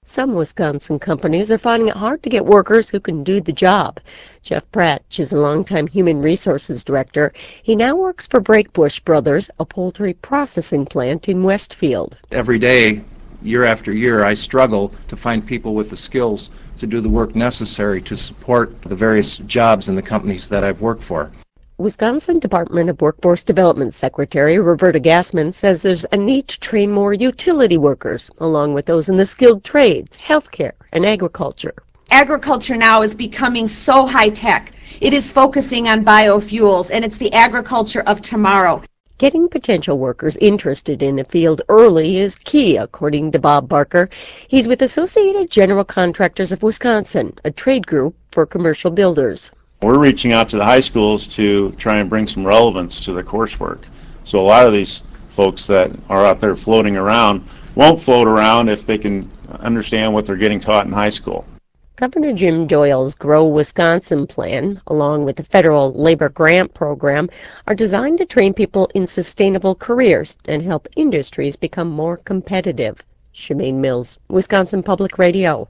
Some Wisconsin companies are finding it hard to get workers who can do the job. Jeff Pratt is a longtime human resources director. He now works for Breakbush Brothers, a poultry processing plant in Westfield. Every day, year after year, I struggle to find people with the skills to do the work necessary to support the various jobs in the companies that I've worked for. Wisconsin Department of Workforce Development Secretary Roberta Gassman says there's a need to train more utility workers, along with those in the skilled trades, healthcare, and agriculture. Agriculture now is becoming so high-tech. It is focusing on biofuels, and it's the agriculture of tomorrow. Getting potential workers interested in the field early is key, according to Bob Barker. He's with Associated General Contractors of Wisconsin, a trade group for commercial builders. We're reaching out to the high schools to try and bring some relevance to the coursework. So a lot of these folks that are out there floating around won't float around if they can understand what they're getting taught in high school. Governor Jim Doyle's Grow Wisconsin plan, along with the federal labor grant program, are designed to train people in sustainable careers and help industries become more competitive. Shemaine Mills, Wisconsin Public Radio.